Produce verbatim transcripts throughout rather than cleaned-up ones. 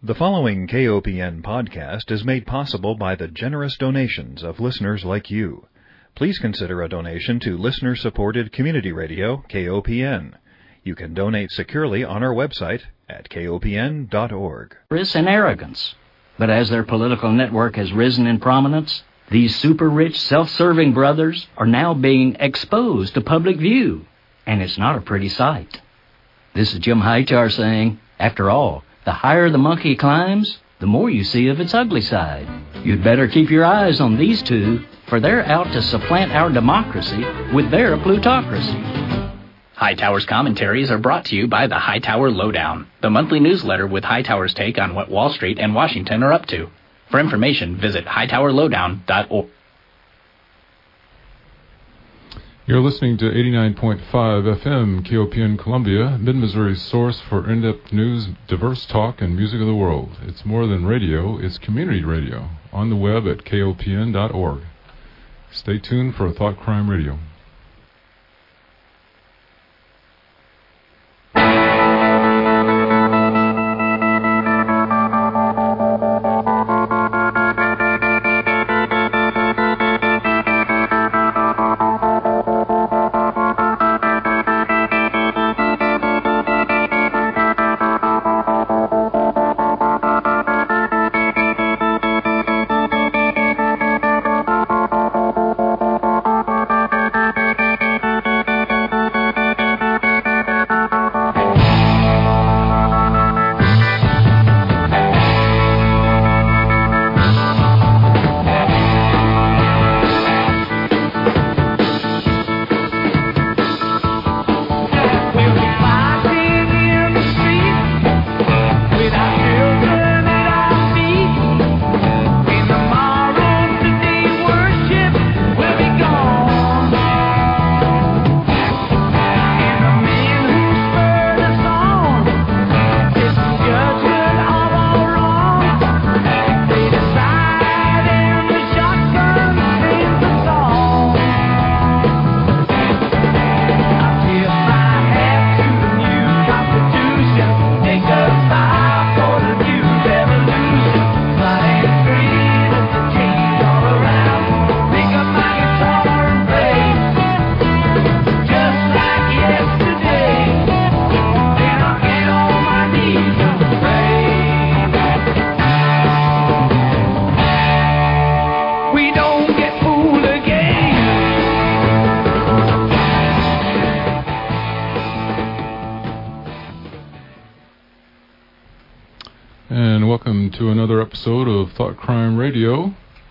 The following K O P N podcast is made possible by the generous donations of listeners like you. Please consider a donation to listener-supported community radio, K O P N. You can donate securely on our website at K O P N dot org. And arrogance. But as their political network has risen in prominence, these super-rich, self-serving brothers are now being exposed to public view. And it's not a pretty sight. This is Jim Hightower saying, after all, the higher the monkey climbs, the more you see of its ugly side. You'd better keep your eyes on these two, for they're out to supplant our democracy with their plutocracy. Hightower's commentaries are brought to you by the Hightower Lowdown, the monthly newsletter with Hightower's take on what Wall Street and Washington are up to. For information, visit hightower lowdown dot org. You're listening to eighty-nine point five F M K O P N Columbia, Mid-Missouri's source for in-depth news, diverse talk, and music of the world. It's more than radio, it's community radio. On the web at K O P N dot org. Stay tuned for Thought Crime Radio. To another episode of Thought Crime Radio.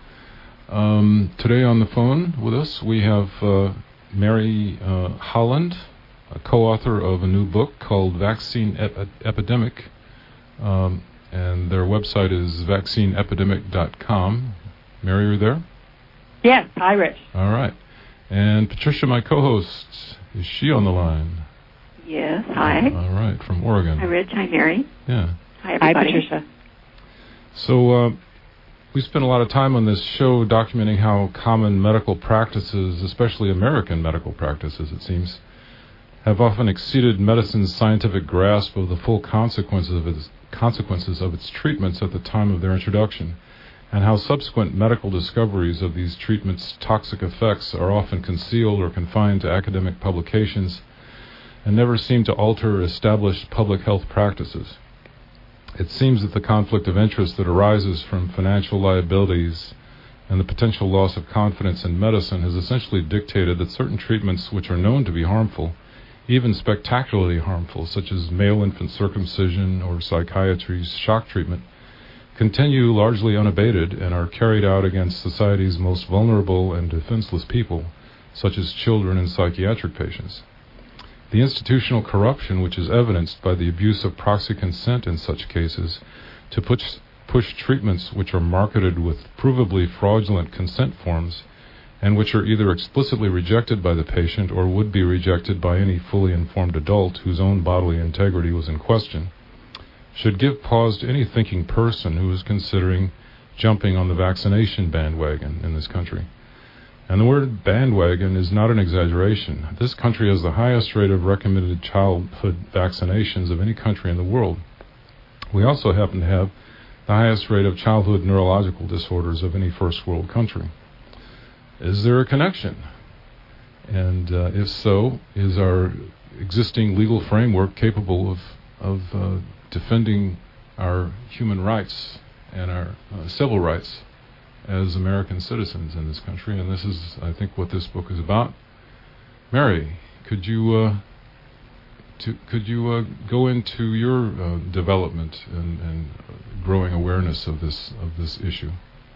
Um, today on the phone with us we have uh, Mary uh, Holland, a co-author of a new book called Vaccine Ep- Epidemic, um, and their website is vaccine epidemic dot com. Mary, are you there? Yes. Hi, Rich. All right. And Patricia, my co-host, is she on the line? Yes. Hi. All right, from Oregon. Hi, Rich. Hi, Mary. Yeah. Hi, everybody. Hi, Patricia. So uh, we spent a lot of time on this show documenting how common medical practices, especially American medical practices, it seems, have often exceeded medicine's scientific grasp of the full consequences of its, consequences of its treatments at the time of their introduction, and how subsequent medical discoveries of these treatments' toxic effects are often concealed or confined to academic publications and never seem to alter established public health practices. It seems that the conflict of interest that arises from financial liabilities and the potential loss of confidence in medicine has essentially dictated that certain treatments which are known to be harmful, even spectacularly harmful, such as male infant circumcision or psychiatry's shock treatment, continue largely unabated and are carried out against society's most vulnerable and defenseless people, such as children and psychiatric patients. The institutional corruption which is evidenced by the abuse of proxy consent in such cases to push, push treatments which are marketed with provably fraudulent consent forms and which are either explicitly rejected by the patient or would be rejected by any fully informed adult whose own bodily integrity was in question, should give pause to any thinking person who is considering jumping on the vaccination bandwagon in this country. And the word bandwagon is not an exaggeration. This country has the highest rate of recommended childhood vaccinations of any country in the world. We also happen to have the highest rate of childhood neurological disorders of any first world country. Is there a connection? And uh, if so, is our existing legal framework capable of, of uh, defending our human rights and our uh, civil rights as American citizens in this country? And this is, I think, what this book is about. Mary, could you uh, to, could you uh, go into your uh, development and, and growing awareness of this of this issue?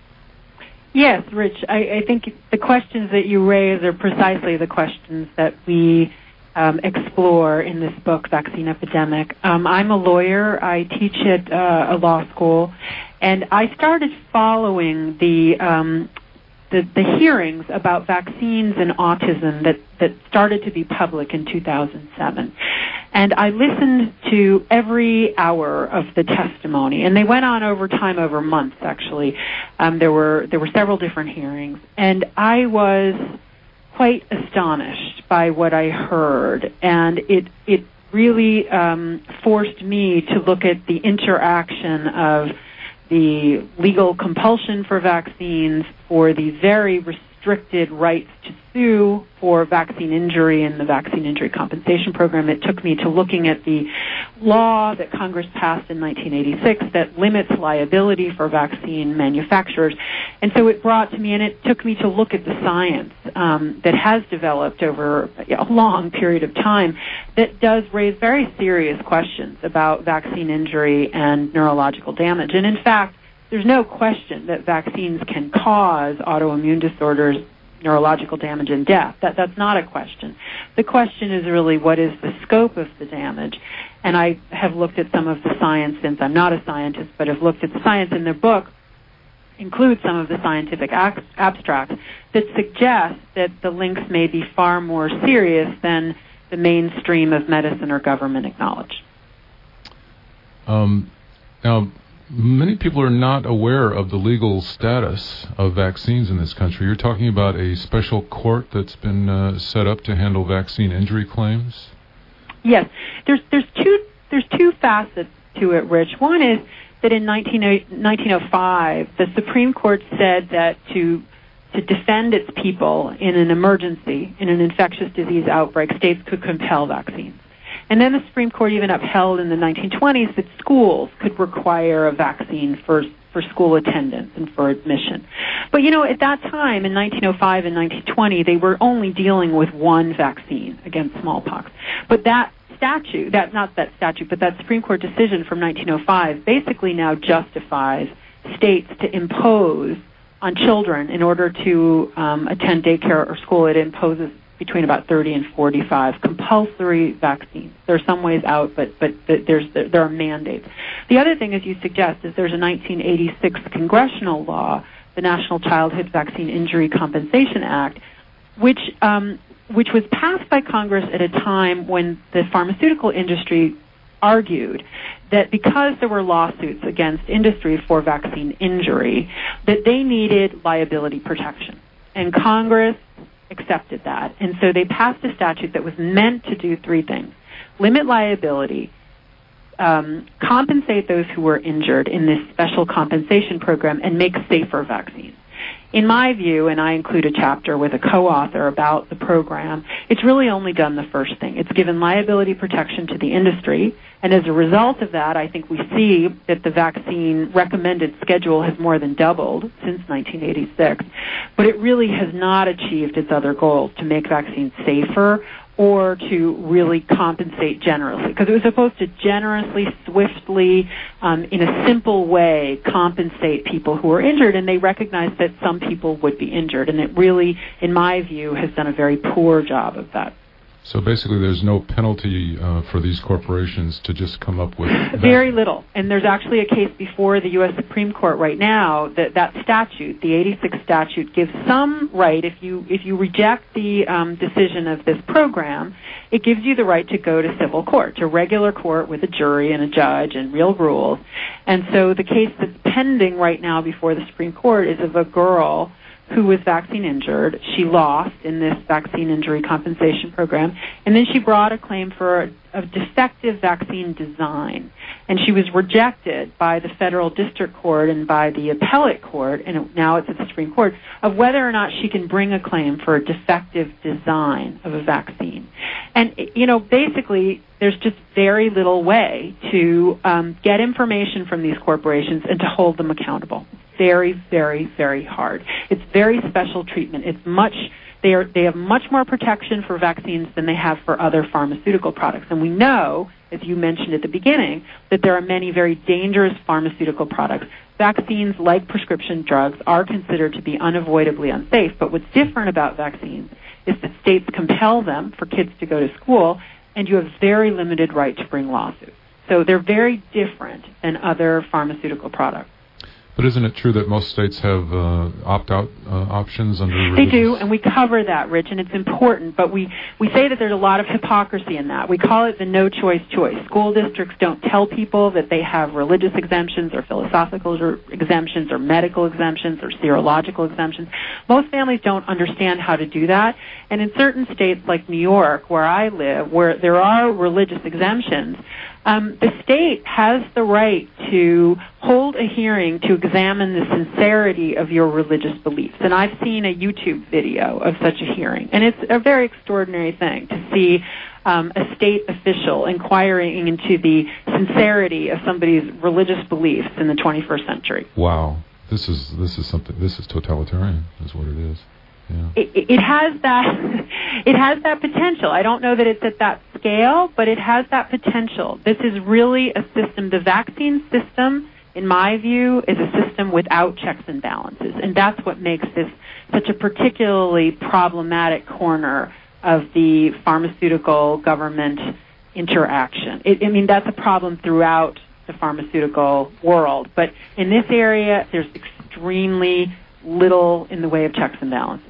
Yes, Rich. I, I think the questions that you raise are precisely the questions that we um, explore in this book, Vaccine Epidemic. Um, I'm a lawyer. I teach at uh, a law school, and I started following the um, the, the hearings about vaccines and autism that, that started to be public in two thousand seven. And I listened to every hour of the testimony, and they went on over time, over months, actually. Um, there were there were several different hearings, and I was quite astonished by what I heard, and it it really um, forced me to look at the interaction of the legal compulsion for vaccines, for the very restricted rights to sue for vaccine injury and the vaccine injury compensation program. It took me to looking at the law that Congress passed in nineteen eighty-six that limits liability for vaccine manufacturers. And so it brought to me, and it took me to look at the science um, that has developed over a long period of time that does raise very serious questions about vaccine injury and neurological damage. And in fact, there's no question that vaccines can cause autoimmune disorders, neurological damage, and death. That, that's not a question. The question is really, what is the scope of the damage? And I have looked at some of the science, since I'm not a scientist, but have looked at the science in their book, include some of the scientific ac- abstracts that suggest that the links may be far more serious than the mainstream of medicine or government acknowledge. Um, now, many people are not aware of the legal status of vaccines in this country. You're talking about a special court that's been uh, set up to handle vaccine injury claims? Yes. There's there's two there's two facets to it, Rich. One is that in nineteen oh five, the Supreme Court said that to to defend its people in an emergency, in an infectious disease outbreak, states could compel vaccines. And then the Supreme Court even upheld in the nineteen twenties that schools could require a vaccine for for school attendance and for admission. But, you know, at that time, in nineteen oh five and nineteen twenty, they were only dealing with one vaccine against smallpox. But that statute, that not that statute, but that Supreme Court decision from nineteen oh five basically now justifies states to impose on children in order to um, attend daycare or school. It imposes between about thirty and forty-five compulsory vaccines. There are some ways out, but but there's there are mandates. The other thing, as you suggest, is there's a nineteen eighty-six congressional law, the National Childhood Vaccine Injury Compensation Act, which um, which was passed by Congress at a time when the pharmaceutical industry argued that because there were lawsuits against industry for vaccine injury, that they needed liability protection. And Congress accepted that. And so they passed a statute that was meant to do three things: limit liability, um, compensate those who were injured in this special compensation program, and make safer vaccines. In my view, and I include a chapter with a co-author about the program, it's really only done the first thing. It's given liability protection to the industry, and as a result of that, I think we see that the vaccine recommended schedule has more than doubled since nineteen eighty-six, but it really has not achieved its other goals to make vaccines safer or to really compensate generously, because it was supposed to generously, swiftly, um, in a simple way, compensate people who were injured, and they recognized that some people would be injured, and it really, in my view, has done a very poor job of that. So basically there's no penalty uh, for these corporations to just come up with that. Very little. And there's actually a case before the U S Supreme Court right now that that statute, the eighty-six statute, gives some right. If you if you reject the um, decision of this program, it gives you the right to go to civil court, to regular court with a jury and a judge and real rules. And so the case that's pending right now before the Supreme Court is of a girl who was vaccine injured. She lost in this vaccine injury compensation program, and then she brought a claim for a, a defective vaccine design. And she was rejected by the federal district court and by the appellate court, and now it's at the Supreme Court, of whether or not she can bring a claim for a defective design of a vaccine. And, you know, basically, there's just very little way to um, get information from these corporations and to hold them accountable. Very, very, very hard. It's very special treatment. It's much, they are, they have much more protection for vaccines than they have for other pharmaceutical products. And we know, as you mentioned at the beginning, that there are many very dangerous pharmaceutical products. Vaccines, like prescription drugs, are considered to be unavoidably unsafe. But what's different about vaccines is that states compel them for kids to go to school, and you have very limited right to bring lawsuits. So they're very different than other pharmaceutical products. But isn't it true that most states have uh, opt-out uh, options under religious? They do, and we cover that, Rich, and it's important. But we, we say that there's a lot of hypocrisy in that. We call it the no-choice choice. School districts don't tell people that they have religious exemptions or philosophical exemptions or medical exemptions or serological exemptions. Most families don't understand how to do that. And in certain states like New York, where I live, where there are religious exemptions, Um, the state has the right to hold a hearing to examine the sincerity of your religious beliefs. And I've seen a YouTube video of such a hearing. And it's a very extraordinary thing to see um, a state official inquiring into the sincerity of somebody's religious beliefs in the twenty-first century. Wow. This is this is something, this is totalitarian, is what it is. Yeah. It, it has that it has that potential. I don't know that it's at that scale, but it has that potential. This is really a system. The vaccine system, in my view, is a system without checks and balances, and that's what makes this such a particularly problematic corner of the pharmaceutical government interaction. It, I mean, that's a problem throughout the pharmaceutical world, but in this area, there's extremely little in the way of checks and balances.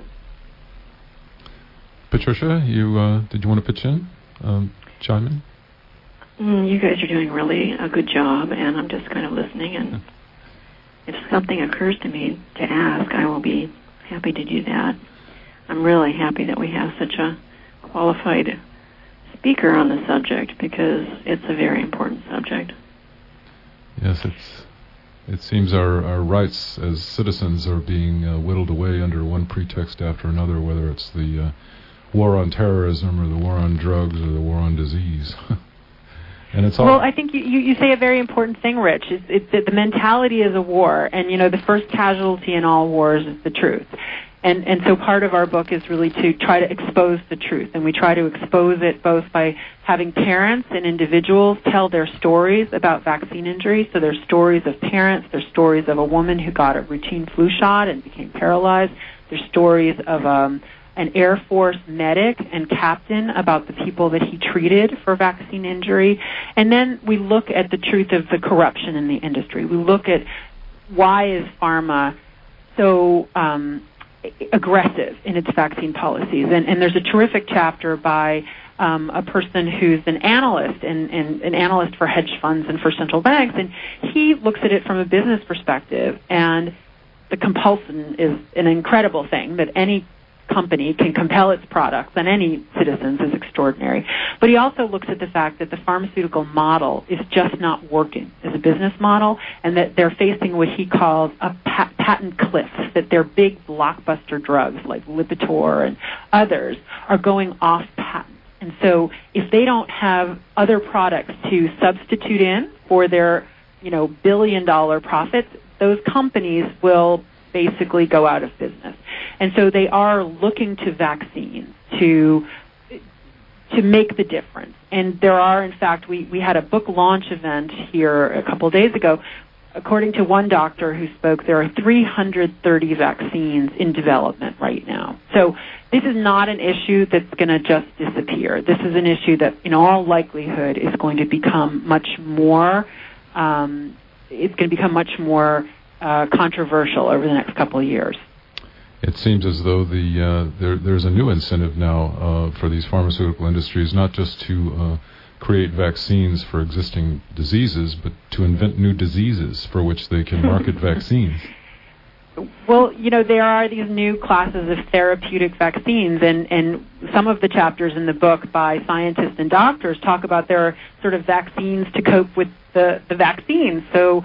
Patricia, you uh, did you want to pitch in, um, chime in? Mm, you guys are doing really a good job, and I'm just kind of listening. And yeah. If something occurs to me to ask, I will be happy to do that. I'm really happy that we have such a qualified speaker on the subject because it's a very important subject. Yes, it's. It seems our, our rights as citizens are being uh, whittled away under one pretext after another, whether it's the uh, war on terrorism or the war on drugs or the war on disease. And it's all. Well, I think you, you, you say a very important thing, Rich. It's, it's that the mentality is a war, and you know the first casualty in all wars is the truth. And and so part of our book is really to try to expose the truth, and we try to expose it both by having parents and individuals tell their stories about vaccine injuries. So there's stories of parents, there's stories of a woman who got a routine flu shot and became paralyzed. There's stories of um, an Air Force medic and captain about the people that he treated for vaccine injury. And then we look at the truth of the corruption in the industry. We look at why is pharma so um, aggressive in its vaccine policies. And, and there's a terrific chapter by um, a person who's an analyst and, and an analyst for hedge funds and for central banks, and he looks at it from a business perspective. And the compulsion is an incredible thing that any company can compel its products on any citizens is extraordinary. But he also looks at the fact that the pharmaceutical model is just not working as a business model, and that they're facing what he calls a pat- patent cliff, that their big blockbuster drugs like Lipitor and others are going off patent. And so if they don't have other products to substitute in for their, you know, billion dollar profits, those companies will basically go out of business. And so they are looking to vaccines to to make the difference. And there are, in fact, we, we had a book launch event here a couple of days ago. According to one doctor who spoke, there are three hundred thirty vaccines in development right now. So this is not an issue that's going to just disappear. This is an issue that, in all likelihood, is going to become much more, um, it's going to become much more uh, controversial over the next couple of years. It seems as though the uh, there, there's a new incentive now uh, for these pharmaceutical industries, not just to uh, create vaccines for existing diseases, but to invent new diseases for which they can market vaccines. Well, you know, there are these new classes of therapeutic vaccines, and, and some of the chapters in the book by scientists and doctors talk about there are sort of vaccines to cope with the, the vaccines. So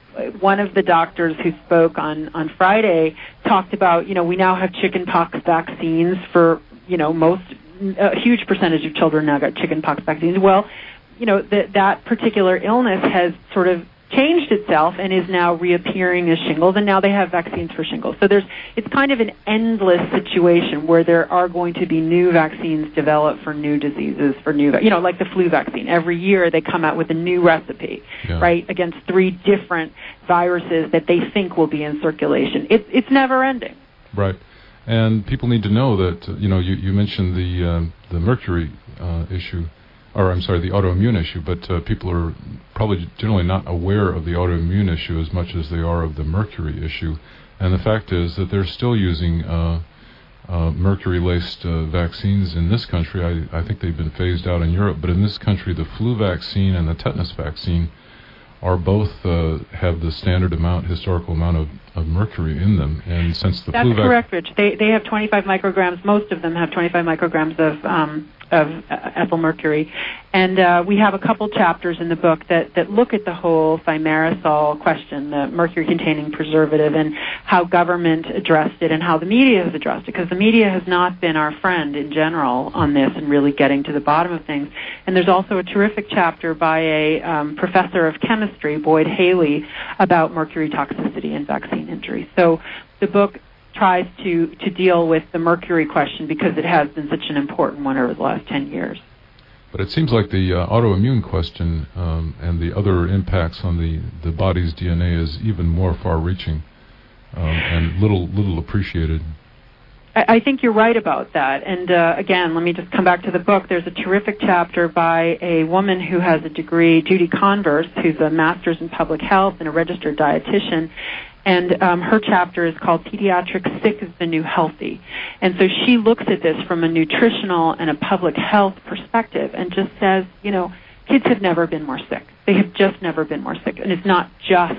one of the doctors who spoke on, on Friday talked about, you know, we now have chickenpox vaccines for, you know, most, a huge percentage of children now got chickenpox vaccines. Well, you know, that that particular illness has sort of changed itself and is now reappearing as shingles, and now they have vaccines for shingles. So there's, it's kind of an endless situation where there are going to be new vaccines developed for new diseases, for new, you know, like the flu vaccine. Every year they come out with a new recipe, yeah. right, against three different viruses that they think will be in circulation. It, it's never ending. Right. And people need to know that, uh, you know, you, you mentioned the, um, the mercury uh, issue. Or I'm sorry, the autoimmune issue, but uh, people are probably generally not aware of the autoimmune issue as much as they are of the mercury issue. And the fact is that they're still using uh, uh, mercury-laced uh, vaccines in this country. I, I think they've been phased out in Europe, but in this country, the flu vaccine and the tetanus vaccine are both uh, have the standard amount, historical amount of, of mercury in them. And since the That's flu vac- correct, Rich. They they have twenty-five micrograms. Most of them have twenty-five micrograms of um, of uh, ethyl mercury. And uh, we have a couple chapters in the book that, that look at the whole thimerosal question, the mercury-containing preservative, and how government addressed it and how the media has addressed it, because the media has not been our friend in general on this and really getting to the bottom of things. And there's also a terrific chapter by a um, professor of chemistry, Boyd Haley, about mercury toxicity and vaccine injury. So the book tries to, to deal with the mercury question because it has been such an important one over the last ten years. But it seems like the uh, autoimmune question um, and the other impacts on the, the body's D N A is even more far-reaching um, and little little appreciated. I, I think you're right about that. And uh, again, let me just come back to the book. There's a terrific chapter by a woman who has a degree, Judy Converse, who's a master's in public health and a registered dietitian. And um, her chapter is called Pediatric Sick is the New Healthy. And so she looks at this from a nutritional and a public health perspective and just says, you know, kids have never been more sick. They have just never been more sick. And it's not just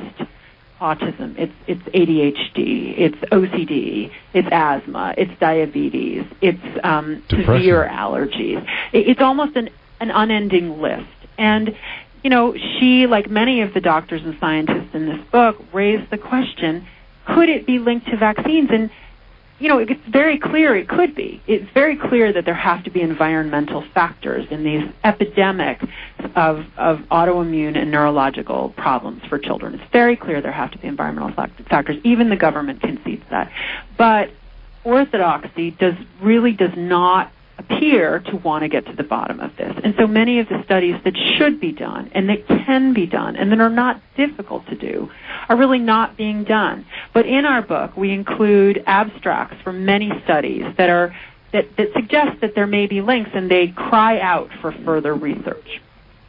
autism. It's it's A D H D. It's O C D. It's asthma. It's diabetes. It's um, severe allergies. It, it's almost an, an unending list. And you know, she, like many of the doctors and scientists in this book, raised the question, could it be linked to vaccines? And, you know, it's very clear it could be. It's very clear that there have to be environmental factors in these epidemics of, of autoimmune and neurological problems for children. It's very clear there have to be environmental factors. Even the government concedes that. But orthodoxy does really does not appear to want to get to the bottom of this. And so many of the studies that should be done and that can be done and that are not difficult to do are really not being done. But in our book, we include abstracts from many studies that are that, that suggest that there may be links, and they cry out for further research.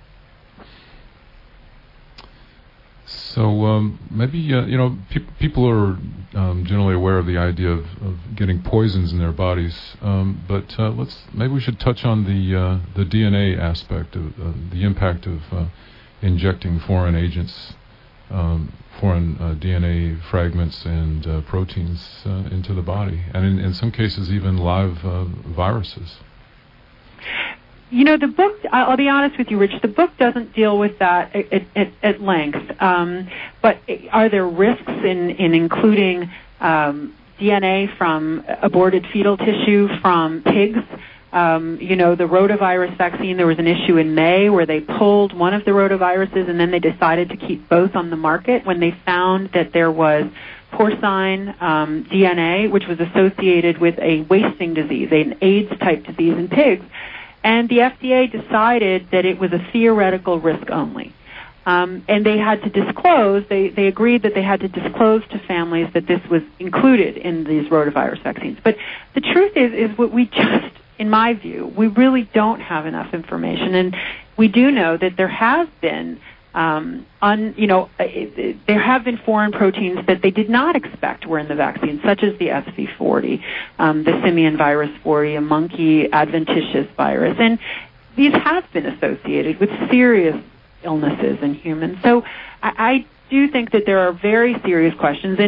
So um, maybe, uh, you know, pe- people are um, generally aware of the idea of, of getting poisons in their bodies, um, but uh, let's maybe we should touch on the uh, the D N A aspect of uh, the impact of uh, injecting foreign agents, um, foreign uh, D N A fragments and uh, proteins uh, into the body, and in, in some cases even live uh, viruses. You know, the book, I'll be honest with you, Rich, the book doesn't deal with that at, at, at length. Um, but are there risks in, in including um, D N A from aborted fetal tissue from pigs? Um, you know, the rotavirus vaccine, there was an issue in May where they pulled one of the rotaviruses and then they decided to keep both on the market when they found that there was porcine um, D N A, which was associated with a wasting disease, an AIDS-type disease in pigs. And the F D A decided that it was a theoretical risk only. Um, and they had to disclose, they, they agreed that they had to disclose to families that this was included in these rotavirus vaccines. But the truth is, is what we just, in my view, we really don't have enough information. And we do know that there have been Um, un, you know, it, it, there have been foreign proteins that they did not expect were in the vaccine, such as the S V forty, um, the simian virus forty, a monkey adventitious virus, and these have been associated with serious illnesses in humans. So I, I do think that there are very serious questions, and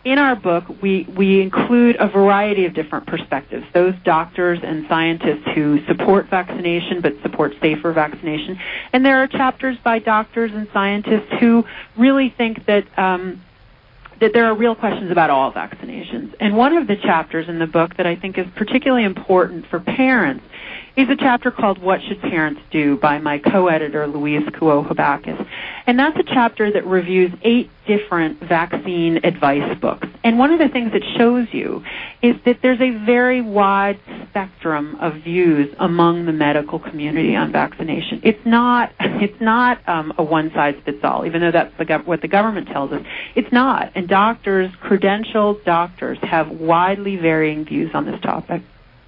in our book, we, we include a variety of different perspectives. Those doctors and scientists who support vaccination but support safer vaccination. And there are chapters by doctors and scientists who really think that um, that there are real questions about all vaccinations. And one of the chapters in the book that I think is particularly important for parents is a chapter called What Should Parents Do by my co-editor, Louise Kuo-Habakis. And that's a chapter that reviews eight different vaccine advice books. And one of the things it shows you is that there's a very wide spectrum of views among the medical community on vaccination. It's not it's not um, a one-size-fits-all, even though that's the gov- what the government tells us. It's not. And doctors, credentialed doctors, have widely varying views on this topic.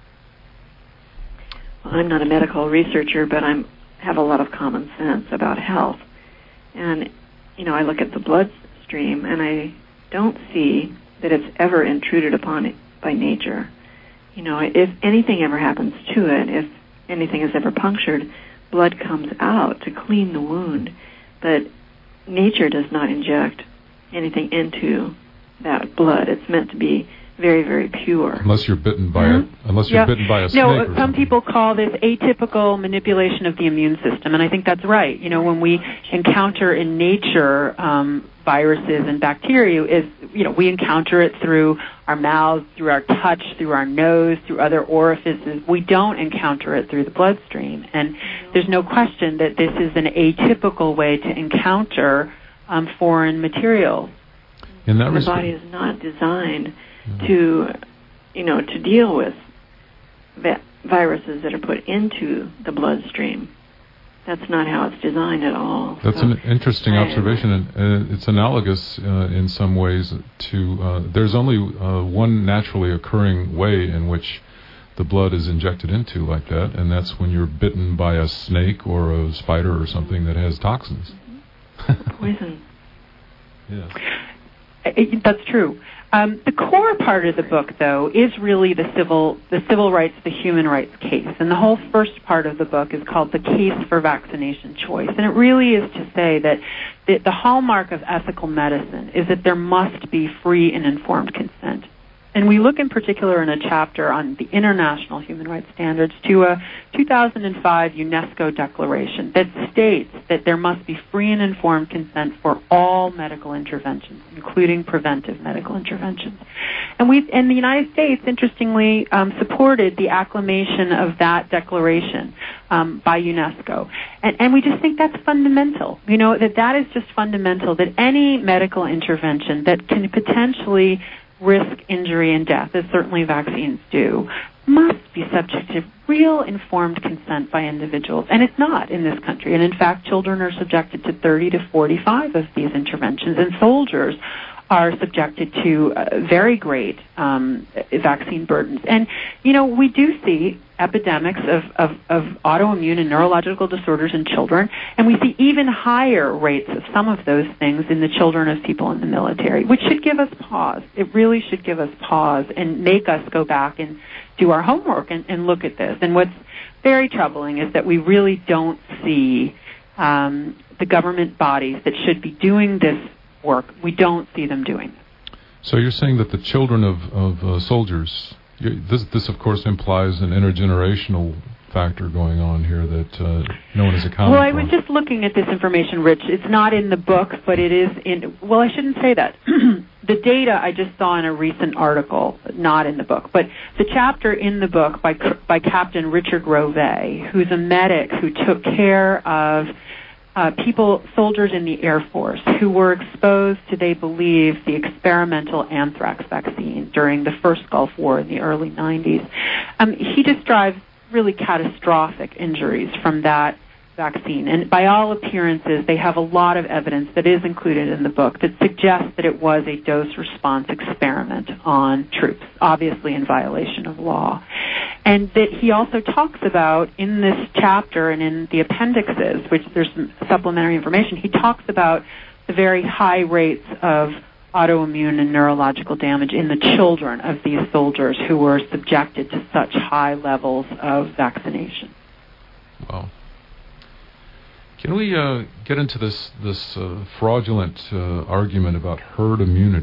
I'm not a medical researcher, but I have a lot of common sense about health. And, you know, I look at the bloodstream, and I don't see that it's ever intruded upon it by nature. You know, if anything ever happens to it, if anything is ever punctured, blood comes out to clean the wound. But nature does not inject anything into that blood. It's meant to be very, very pure. Unless you're bitten by mm-hmm. a, unless you're yeah. bitten by a snake. No, or some something. people call this atypical manipulation of the immune system, and I think that's right. You know, when we encounter in nature um, viruses and bacteria, is you know we encounter it through our mouths, through our touch, through our nose, through other orifices. We don't encounter it through the bloodstream, and there's no question that this is an atypical way to encounter um, foreign materials. In that the respect, body is not designed to, you know, to deal with va- viruses that are put into the bloodstream. That's not how it's designed at all. That's so, an interesting observation, and uh, it's analogous uh, in some ways to, uh, there's only uh, one naturally occurring way in which the blood is injected into like that, and that's when you're bitten by a snake or a spider or something that has toxins. Poison. Yeah. It, that's true. Um, the core part of the book, though, is really the civil, the civil rights, the human rights case. And the whole first part of the book is called The Case for Vaccination Choice. And it really is to say that the, the hallmark of ethical medicine is that there must be free and informed consent. And we look in particular in a chapter on the international human rights standards to a two thousand five UNESCO declaration that states that there must be free and informed consent for all medical interventions, including preventive medical interventions. And we, in the United States, interestingly, um, supported the acclamation of that declaration um, by UNESCO. And, and we just think that's fundamental. You know, that that is just fundamental, that any medical intervention that can potentially risk injury and death, as certainly vaccines do, must be subject to real informed consent by individuals. And it's not in this country. And in fact, children are subjected to thirty to forty-five of these interventions, and soldiers are subjected to uh, very great um, vaccine burdens. And, you know, we do see epidemics of, of, of autoimmune and neurological disorders in children, and we see even higher rates of some of those things in the children of people in the military, which should give us pause. It really should give us pause and make us go back and do our homework and, and look at this. And what's very troubling is that we really don't see um, the government bodies that should be doing this work. We don't see them doing it. So you're saying that the children of, of uh, soldiers, you, this, this of course implies an intergenerational factor going on here that uh, no one is accounting Well, I for. was just looking at this information, Rich. It's not in the book, but it is in, well, I shouldn't say that. The data I just saw in a recent article, not in the book, but the chapter in the book by, by Captain Richard Grove, who's a medic who took care of Uh, people, soldiers in the Air Force who were exposed to, they believe, the experimental anthrax vaccine during the first Gulf War in the early nineties. Um, he describes really catastrophic injuries from that vaccine. And by all appearances, they have a lot of evidence that is included in the book that suggests that it was a dose-response experiment on troops, obviously in violation of law. And that he also talks about in this chapter and in the appendixes, which there's some supplementary information, he talks about the very high rates of autoimmune and neurological damage in the children of these soldiers who were subjected to such high levels of vaccination. Wow. Can we uh, get into this this uh, fraudulent uh, argument about herd immunity?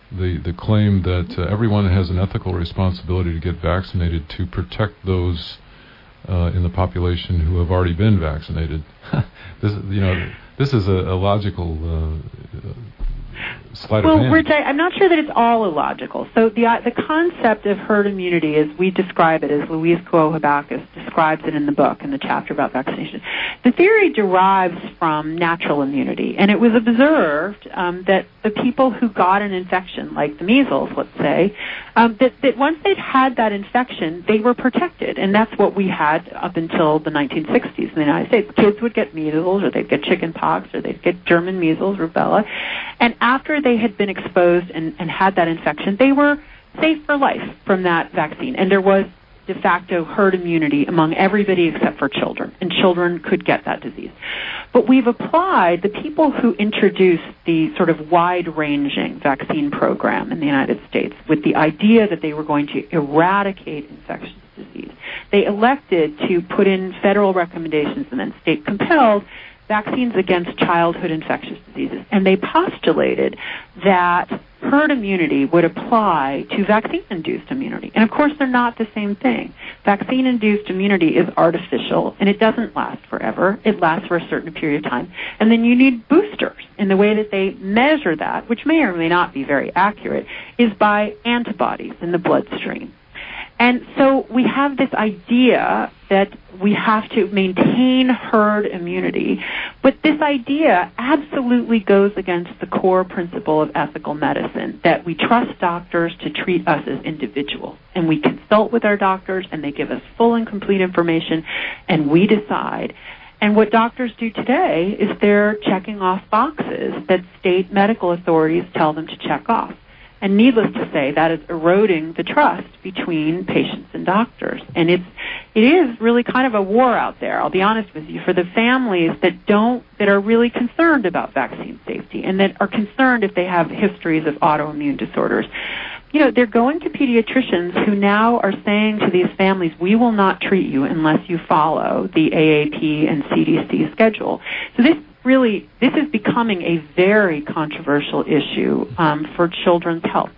the, the claim that uh, everyone has an ethical responsibility to get vaccinated to protect those uh, in the population who have already been vaccinated. This, you know, this is a, a logical uh, sleight well, of hand. Rich, I, I'm not sure that it's all illogical. So the uh, the concept of herd immunity, as we describe it, as Louise Kuo-Habakus describes it in the book, in the chapter about vaccination, the theory derives from natural immunity. And it was observed um, that the people who got an infection, like the measles, let's say, um, that, that once they'd had that infection, they were protected. And that's what we had up until the nineteen sixties in the United States. Kids would get measles, or they'd get chicken pox, or they'd get German measles, rubella. And after they had been exposed and, and had that infection, they were safe for life from that vaccine. And there was de facto herd immunity among everybody except for children. And children could get that disease. But we've applied the people who introduced the sort of wide-ranging vaccine program in the United States with the idea that they were going to eradicate infectious disease. They elected to put in federal recommendations and then state-compelled vaccines against childhood infectious diseases. And they postulated that herd immunity would apply to vaccine-induced immunity. And of course, they're not the same thing. Vaccine-induced immunity is artificial, and it doesn't last forever. It lasts for a certain period of time. And then you need boosters. And the way that they measure that, which may or may not be very accurate, is by antibodies in the bloodstream. And so we have this idea that we have to maintain herd immunity, but this idea absolutely goes against the core principle of ethical medicine, that we trust doctors to treat us as individuals. And we consult with our doctors, and they give us full and complete information, and we decide. And what doctors do today is they're checking off boxes that state medical authorities tell them to check off. And needless to say, that is eroding the trust between patients and doctors. And it's, it is really kind of a war out there, I'll be honest with you, for the families that don't, that are really concerned about vaccine safety and that are concerned if they have histories of autoimmune disorders. You know, they're going to pediatricians who now are saying to these families, we will not treat you unless you follow the A A P and C D C schedule. So this really, this is becoming a very controversial issue um, for children's health.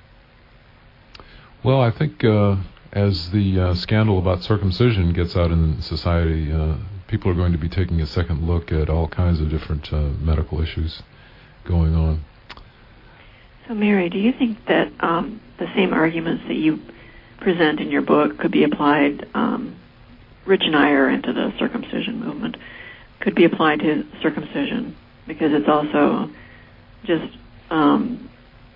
Well, I think uh, as the uh, scandal about circumcision gets out in society, uh, people are going to be taking a second look at all kinds of different uh, medical issues going on. So, Mary, do you think that um, the same arguments that you present in your book could be applied, um, Rich and I are into the circumcision movement, could be applied to circumcision, because it's also just, um,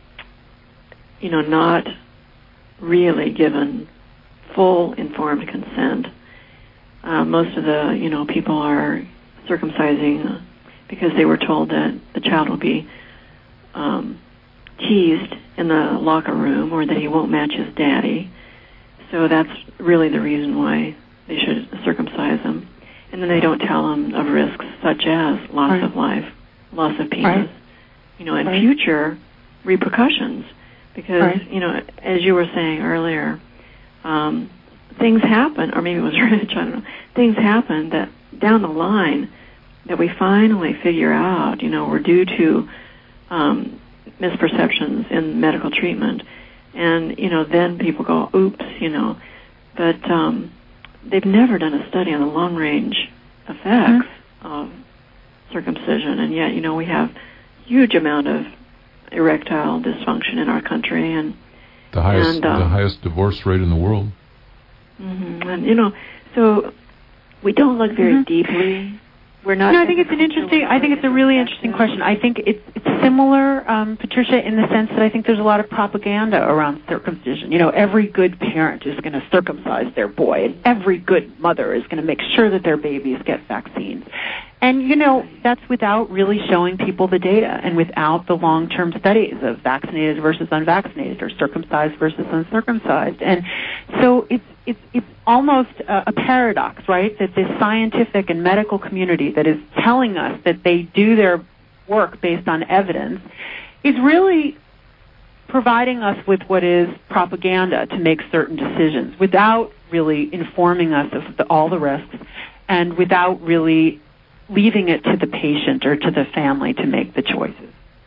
you know, not really given full informed consent. Uh, most of the, you know, people are circumcising because they were told that the child will be um, teased in the locker room or that he won't match his daddy. So that's really the reason why they should circumcise them. And then they don't tell them of risks such as loss right. of life, loss of penis, right. you know, and right. future repercussions. Because, right. you know, as you were saying earlier, um, things happen, or maybe it was Rich, I don't know, things happen that down the line that we finally figure out, you know, were due to um, misperceptions in medical treatment. And, you know, then people go, oops, you know, but um, they've never done a study on the long-range effects mm-hmm. of circumcision, and yet, you know, we have huge amount of erectile dysfunction in our country, and the highest and, um, the highest divorce rate in the world. Mm-hmm. And you know, so we don't look very mm-hmm. deeply. We're not. No, I think it's an interesting. I think it's a really interesting question. I think it's it's similar, um, Patricia, in the sense that I think there's a lot of propaganda around circumcision. You know, every good parent is going to circumcise their boy, and every good mother is going to make sure that their babies get vaccines. And, you know, that's without really showing people the data and without the long-term studies of vaccinated versus unvaccinated or circumcised versus uncircumcised. And so it's it's it's almost a, a paradox, right, that this scientific and medical community that is telling us that they do their work based on evidence is really providing us with what is propaganda to make certain decisions without really informing us of the, all the risks and without really leaving it to the patient or to the family to make the choices.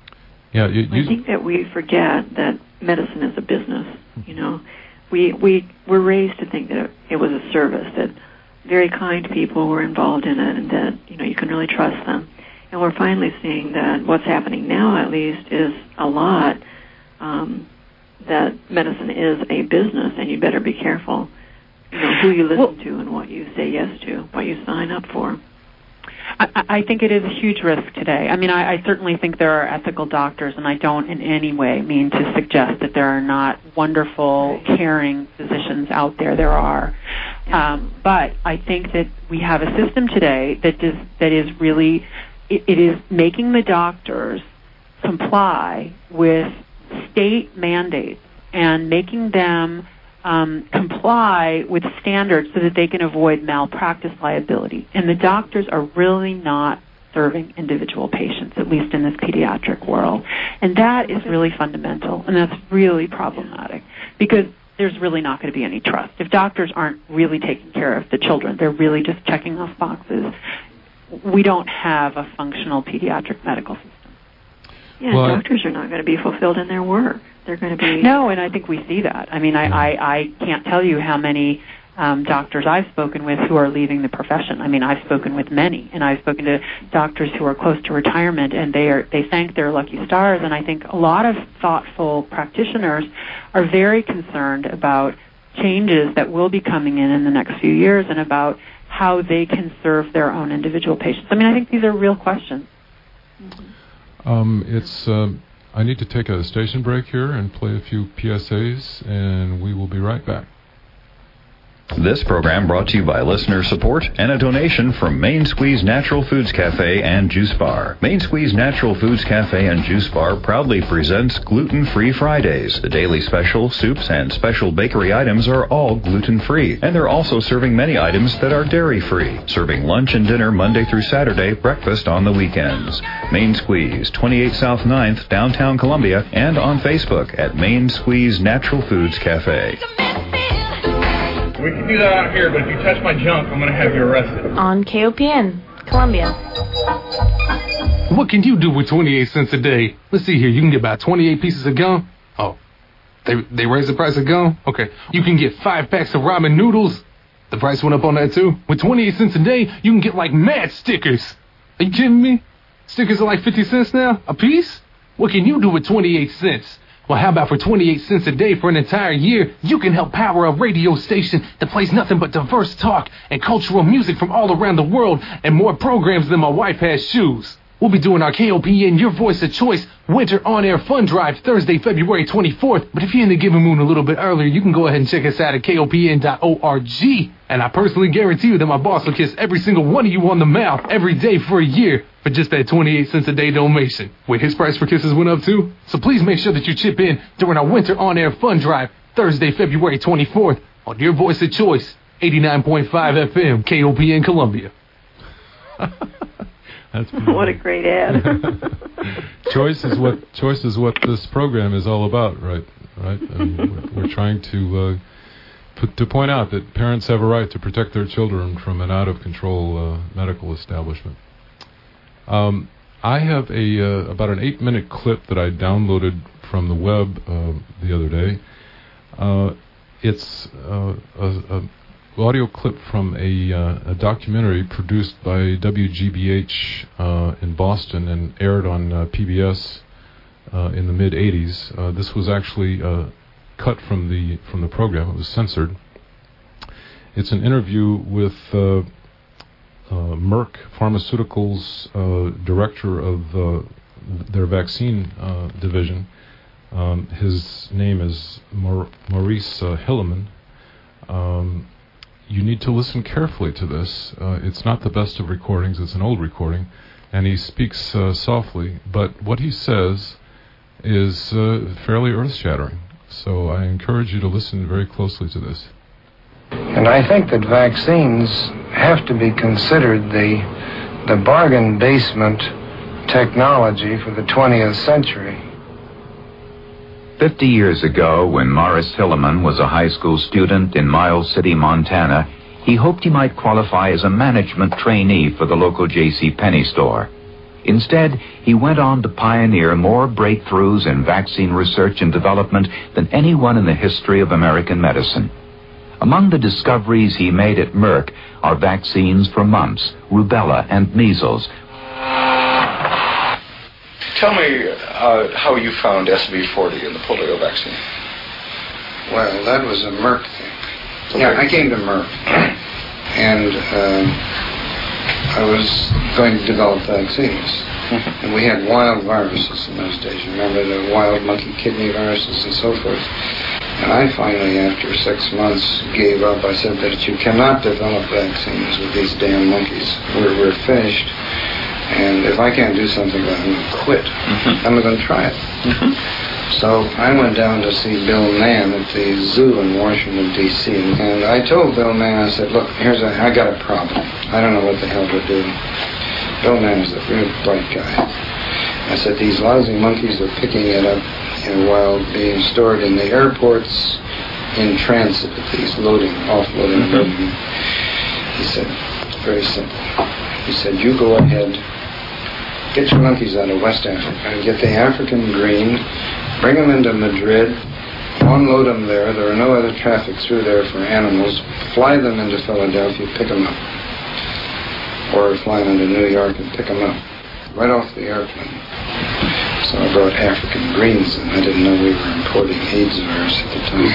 Yeah, you, you I think that we forget that medicine is a business. You know, we we were raised to think that it was a service, that very kind people were involved in it, and that, you know, you can really trust them. And we're finally seeing that what's happening now, at least, is a lot um, that medicine is a business, and you better be careful, you know, who you listen well, to and what you say yes to, what you sign up for. I, I think it is a huge risk today. I mean, I, I certainly think there are ethical doctors, and I don't in any way mean to suggest that there are not wonderful, caring physicians out there. There are. Um, but I think that we have a system today that does, that is really, it, it is making the doctors comply with state mandates and making them Um, comply with standards so that they can avoid malpractice liability. And the doctors are really not serving individual patients, at least in this pediatric world. And that is really fundamental, and that's really problematic because there's really not going to be any trust. If doctors aren't really taking care of the children, they're really just checking off boxes, we don't have a functional pediatric medical system. Yeah, well, doctors are not going to be fulfilled in their work. They're going to be... No, and I think we see that. I mean, I, I, I can't tell you how many um, doctors I've spoken with who are leaving the profession. I mean, I've spoken with many, and I've spoken to doctors who are close to retirement, and they are they thank their lucky stars. And I think a lot of thoughtful practitioners are very concerned about changes that will be coming in in the next few years and about how they can serve their own individual patients. I mean, I think these are real questions. Mm-hmm. Um, it's... Uh I need to take a station break here and play a few P S As, and we will be right back. This program brought to you by listener support and a donation from Main Squeeze Natural Foods Cafe and Juice Bar. Main Squeeze Natural Foods Cafe and Juice Bar proudly presents Gluten-Free Fridays. The daily special, soups, and special bakery items are all gluten-free, and they're also serving many items that are dairy-free, serving lunch and dinner Monday through Saturday, breakfast on the weekends. Main Squeeze, twenty-eight South ninth, downtown Columbia, and on Facebook at Main Squeeze Natural Foods Cafe. We can do that out here, but if you touch my junk, I'm going to have you arrested. On K O P N, Columbia. What can you do with twenty-eight cents a day? Let's see here. You can get about twenty-eight pieces of gum. Oh, they they raised the price of gum? Okay. You can get five packs of ramen noodles. The price went up on that, too. With twenty-eight cents a day, you can get, like, mad stickers. Are you kidding me? Stickers are like fifty cents now a piece? What can you do with twenty-eight cents? Well, how about for twenty-eight cents a day for an entire year, you can help power a radio station that plays nothing but diverse talk and cultural music from all around the world and more programs than my wife has shoes. We'll be doing our K O P N Your Voice of Choice Winter On-Air Fund Drive Thursday, February twenty-fourth. But if you're in the Given Moon a little bit earlier, you can go ahead and check us out at K O P N dot org. And I personally guarantee you that my boss will kiss every single one of you on the mouth every day for a year for just that twenty-eight cents a day donation. Wait, his price for kisses went up too? So please make sure that you chip in during our Winter On-Air Fund Drive Thursday, February twenty-fourth on Your Voice of Choice, eighty-nine point five F M, K O P N Columbia. That's what a great ad. choice is what choice is what this program is all about, right? Right. And we're, we're trying to uh, put, to point out that parents have a right to protect their children from an out of control uh, medical establishment. Um, I have a uh, about an eight minute clip that I downloaded from the web uh, the other day. Uh, it's uh, a, a audio clip from a, uh, a documentary produced by W G B H uh, in Boston and aired on uh, P B S uh, in the mid eighties. Uh, this was actually uh, cut from the from the program. It was censored. It's an interview with uh, uh, Merck Pharmaceuticals uh, director of uh, their vaccine uh, division. Um, his name is Maur- Maurice uh, Hilleman. Um, You need to listen carefully to this. Uh, it's not the best of recordings. It's an old recording. And he speaks uh, softly. But what he says is uh, fairly earth-shattering. So I encourage you to listen very closely to this. And I think that vaccines have to be considered the, the bargain basement technology for the twentieth century. Fifty years ago, when Morris Hilleman was a high school student in Miles City, Montana, he hoped he might qualify as a management trainee for the local J C Penney store. Instead, he went on to pioneer more breakthroughs in vaccine research and development than anyone in the history of American medicine. Among the discoveries he made at Merck are vaccines for mumps, rubella, and measles. Tell me uh, how you found S V forty in the polio vaccine. Well, that was a Merck thing. Okay. Yeah, I came to Merck, and uh, I was going to develop vaccines. Mm-hmm. And we had wild viruses in those days. Remember the wild monkey kidney viruses and so forth. And I finally, after six months, gave up. I said that you cannot develop vaccines with these damn monkeys. We're, we're finished. And if I can't do something, I'm going to quit. Mm-hmm. I'm not going to try it. Mm-hmm. So I went down to see Bill Mann at the zoo in Washington, D C And I told Bill Mann, I said, look, here's a, I got a problem. I don't know what the hell to do. Bill Mann is a real bright guy. I said, these lousy monkeys are picking it up, you know, while being stored in the airports in transit, these loading, offloading, mm-hmm. loading. He said, it's very simple. He said, you go ahead, get your monkeys out of West Africa, and get the African green, bring them into Madrid, unload them there. There are no other traffic through there for animals. Fly them into Philadelphia, pick them up. Or fly them into New York and pick them up. Right off the airplane. So I brought African greens, and I didn't know we were importing AIDS virus at the time.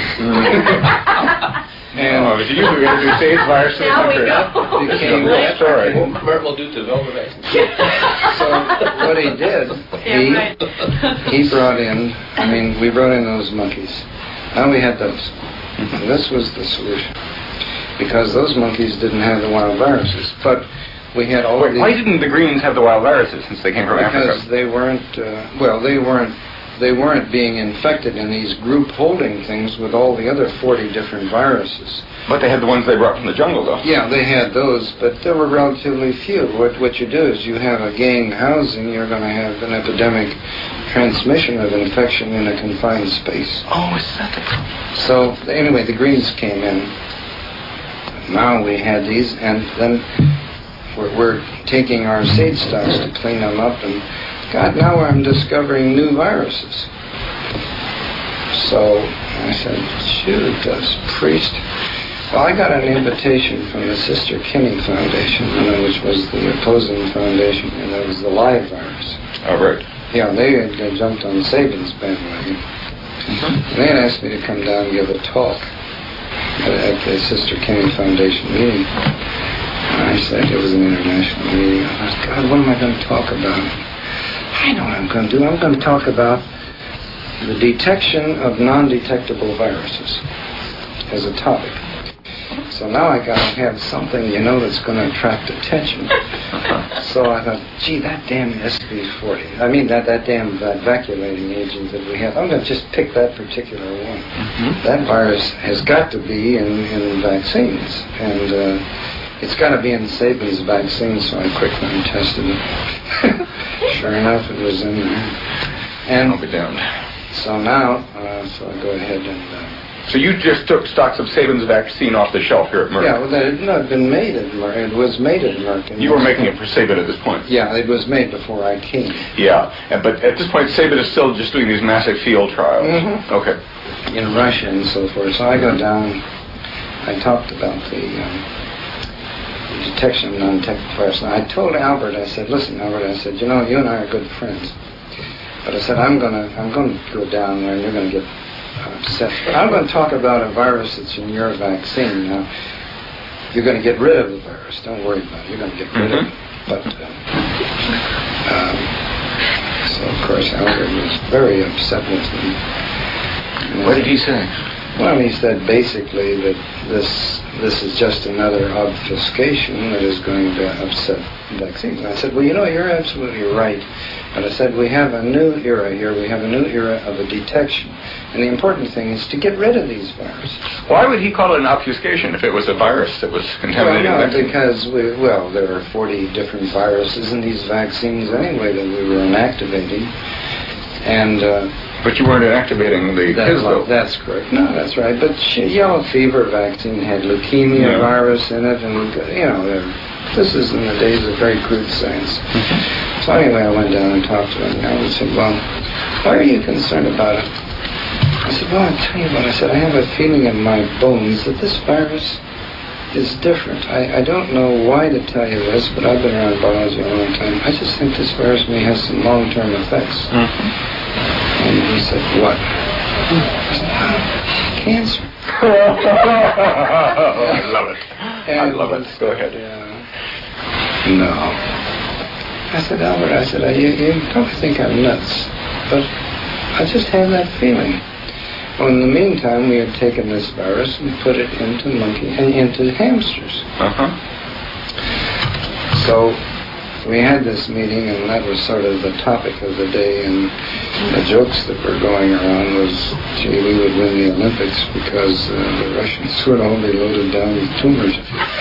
And oh, if you were going to do AIDS virus in the country, it became a real story. What Merck will do to develop a vaccine. So what he did, he, he brought in, I mean, we brought in those monkeys. Now we had those. And this was the solution. Because those monkeys didn't have the wild viruses. But we had all Wait, these... Why didn't the greens have the wild viruses since they came from because Africa? Because they weren't, uh, well, they weren't They weren't being infected in these group holding things with all the other forty different viruses. But they had the ones they brought from the jungle, though. Yeah, they had those, but there were relatively few. What what you do is you have a gang housing, you're going to have an epidemic transmission of infection in a confined space. Oh, is that the problem? So, anyway, the greens came in. Now we had these, and then we're, we're taking our seed stocks to clean them up, and God, now I'm discovering new viruses. So I said, shoot, us priest. Well, I got an invitation from the Sister Kinney Foundation, you know, which was the opposing foundation, and that was the live virus. Oh, right. Yeah, they had they jumped on Sabin's bandwagon. Mm-hmm. They had asked me to come down and give a talk at, at the Sister Kinney Foundation meeting. And I said, it was an international meeting. I thought, God, what am I going to talk about? I know what I'm going to do. I'm going to talk about the detection of non-detectable viruses as a topic. So now I got to have something, you know, that's going to attract attention. So I thought, gee, that damn S V forty. I mean, that, that damn that vacuolating agent that we have. I'm going to just pick that particular one. Mm-hmm. That virus has got to be in, in vaccines. And uh, it's got to be in Sabin's vaccine, so I quickly tested it. Sure enough, it was in there. And I'll be damned. So now, uh, so I go ahead and... Uh, so you just took stocks of Sabin's vaccine off the shelf here at Merck? Yeah, well, that had not been made at Merck. It was made at Merck. You were making it for Sabin at this point? Yeah, it was made before I came. Yeah, but at this point, Sabin is still just doing these massive field trials. Mm-hmm. Okay. In Russia and so forth. So I go down, I talked about the... Um, detection of non-detectable viruses. I told Albert, I said, listen, Albert, I said, you know, you and I are good friends. But I said, I'm gonna, I'm gonna go down there and you're gonna get upset. But I'm gonna talk about a virus that's in your vaccine. Now, you're gonna get rid of the virus. Don't worry about it. You're gonna get rid mm-hmm. of it. But, uh, um, so of course Albert was very upset with me. And what did he say? Well, he said basically that this this is just another obfuscation that is going to upset vaccines. And I said, well, you know, you're absolutely right. But I said, we have a new era here. We have a new era of a detection. And the important thing is to get rid of these viruses. Why would he call it an obfuscation if it was a virus that was contaminating well, no, vaccines? because, we, well, there are forty different viruses in these vaccines anyway that we were inactivating. And... Uh, But you weren't inactivating the that's, his, though. That's correct. No, that's right. But yellow fever vaccine had leukemia yeah. virus in it, and you know, this is in the days of very crude science. Mm-hmm. So anyway, I went down and talked to him, and I said, well, why are you concerned about it? I said, well, I'll tell you what. I said, I have a feeling in my bones that this virus is different. I, I don't know why to tell you this, but I've been around biology a long time. I just think this virus may have some long-term effects. Mm-hmm. And he said, what? I said, ah, cancer. Oh, I love it. And I love it. Go ahead. Uh, no. I said, Albert, I said, you, you probably think I'm nuts, but I just have that feeling. Well, in the meantime, we had taken this virus and put it into monkey and into hamsters. Uh-huh. So we had this meeting, and that was sort of the topic of the day, and the jokes that were going around was, gee, we would win the Olympics because uh, the Russians would all be loaded down with tumors.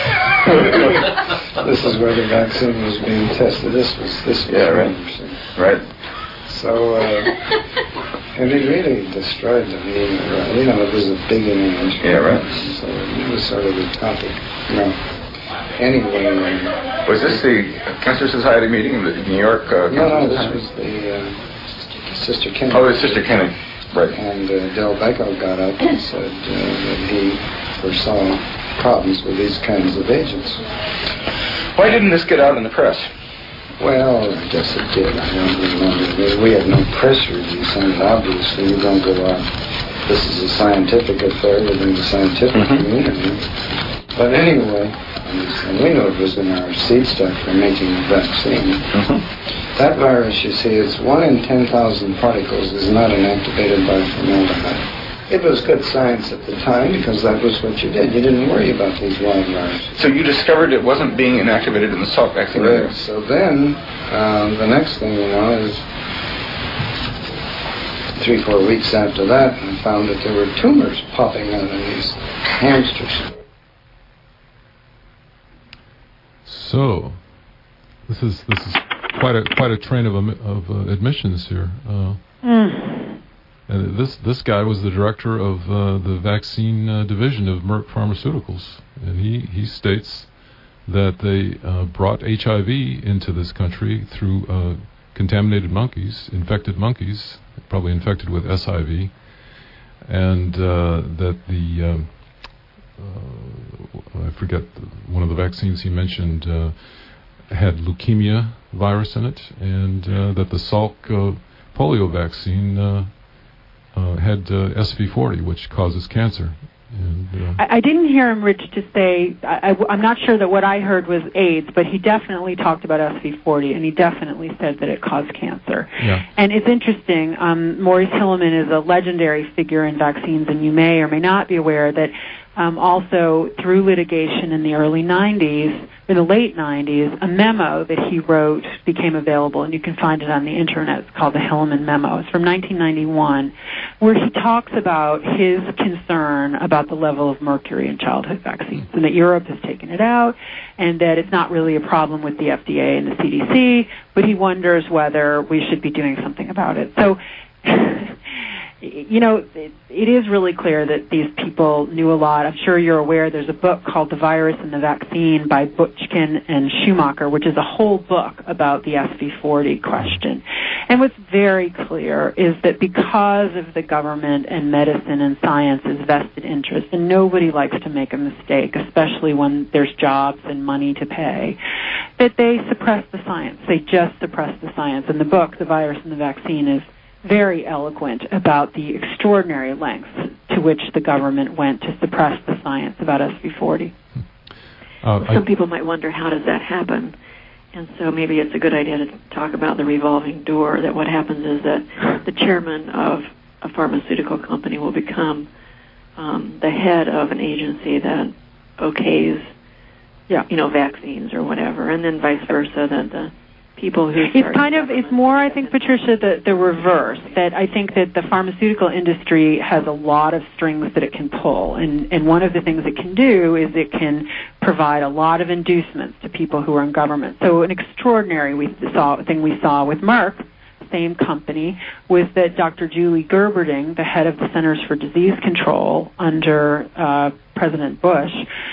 This is where the vaccine was being tested. This was this was yeah, right. Right. So, uh, and it really destroyed the meeting. Right? You know, it was a big image. Yeah, right. So it was sort of the topic. No. Anyway. Uh, was this the Cancer Society meeting in New York? Uh, no, no, this was the uh, Sister Kennedy. Oh, it's Sister Kennedy. Right. And uh, Del Becco got up and said uh, that he foresaw problems with these kinds of agents. Why didn't this get out in the press? Well, I guess it did. I don't remember. We had no press release, and obviously you don't go out. This is a scientific affair within the scientific mm-hmm. community. But anyway, and we knew it was in our seed stock for making a vaccine. Mm-hmm. That virus, you see, is one in ten thousand particles is not inactivated by formaldehyde. It was good science at the time because that was what you did. You didn't worry about these wild viruses. So you discovered it wasn't being inactivated in the Salk vaccine? Right. So then, um, the next thing you know is three, four weeks after that, I found that there were tumors popping out in these hamsters. So, this is this is quite a quite a train of of uh, admissions here. Uh, mm. And this this guy was the director of uh, the vaccine uh, division of Merck Pharmaceuticals, and he, he states that they uh, brought H I V into this country through uh, contaminated monkeys, infected monkeys, probably infected with S I V, and uh, that the um, uh, I forget one of the vaccines he mentioned uh, had leukemia virus in it, and uh, that the Salk uh, polio vaccine uh, uh, had uh, S V forty, which causes cancer. And, uh, I, I didn't hear him, Rich, to say, I, I, I'm not sure that what I heard was AIDS, but he definitely talked about S V forty, and he definitely said that it caused cancer. Yeah. And it's interesting, um, Maurice Hilleman is a legendary figure in vaccines, and you may or may not be aware that um, also through litigation in the early nineties, in the late nineties, a memo that he wrote became available, and you can find it on the internet. It's called the Hilleman Memo. It's from nineteen ninety-one, where he talks about his concern about the level of mercury in childhood vaccines, and that Europe has taken it out, and that it's not really a problem with the F D A and the C D C, but he wonders whether we should be doing something about it. So, you know, it, it is really clear that these people knew a lot. I'm sure you're aware there's a book called The Virus and the Vaccine by Butchkin and Schumacher, which is a whole book about the S V forty question. And what's very clear is that because of the government and medicine and science's vested interest, and nobody likes to make a mistake, especially when there's jobs and money to pay, that they suppress the science. They just suppress the science. And the book, The Virus and the Vaccine, is very eloquent about the extraordinary lengths to which the government went to suppress the science about S V forty. Uh, Some I, people might wonder, how does that happen? And so maybe it's a good idea to talk about the revolving door, that what happens is that the chairman of a pharmaceutical company will become um, the head of an agency that okays, yeah. you know, vaccines or whatever, and then vice versa, that the people who it's kind of it's more I think, Patricia, the the reverse, that I think that the pharmaceutical industry has a lot of strings that it can pull, and and one of the things it can do is it can provide a lot of inducements to people who are in government. So an extraordinary we saw thing we saw with Merck, same company, was that Doctor Julie Gerberding, the head of the Centers for Disease Control under uh, President Bush,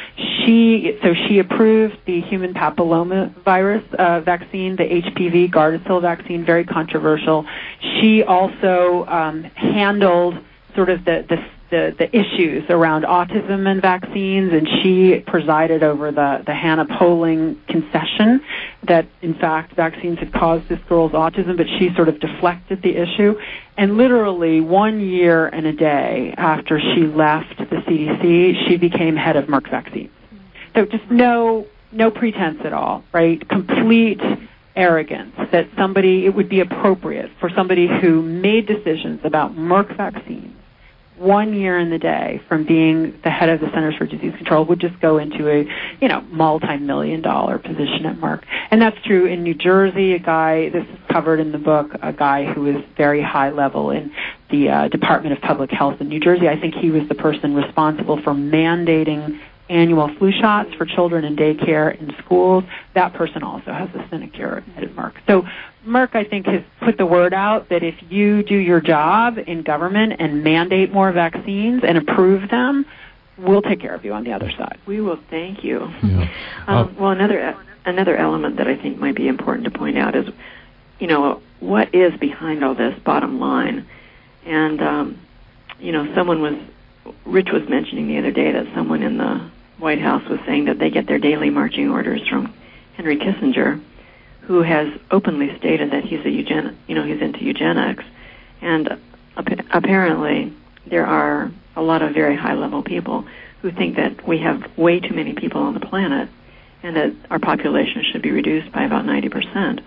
she so she approved the human papillomavirus uh, vaccine, the H P V Gardasil vaccine, very controversial. She also um, handled sort of the, the the the issues around autism and vaccines, and she presided over the the Hannah Poling concession that in fact vaccines had caused this girl's autism, but she sort of deflected the issue. And literally one year and a day after she left the C D C, she became head of Merck Vaccines. So just no no pretense at all, right? Complete arrogance that somebody, it would be appropriate for somebody who made decisions about Merck Vaccines one year in the day from being the head of the Centers for Disease Control would just go into a, you know, multi-million dollar position at Merck. And that's true in New Jersey. A guy, this is covered in the book, a guy who is very high level in the uh, Department of Public Health in New Jersey. I think he was the person responsible for mandating annual flu shots for children in daycare in schools. That person also has a sinecure at Merck. So Merck, I think, has put the word out that if you do your job in government and mandate more vaccines and approve them, we'll take care of you on the other side. We will thank you. Yeah. Um, well, another another element that I think might be important to point out is, you know, what is behind all this bottom line? And, um, you know, someone was, Rich was mentioning the other day that someone in the White House was saying that they get their daily marching orders from Henry Kissinger, who has openly stated that he's a eugen, you know, he's into eugenics, and ap- apparently there are a lot of very high-level people who think that we have way too many people on the planet, and that our population should be reduced by about ninety percent.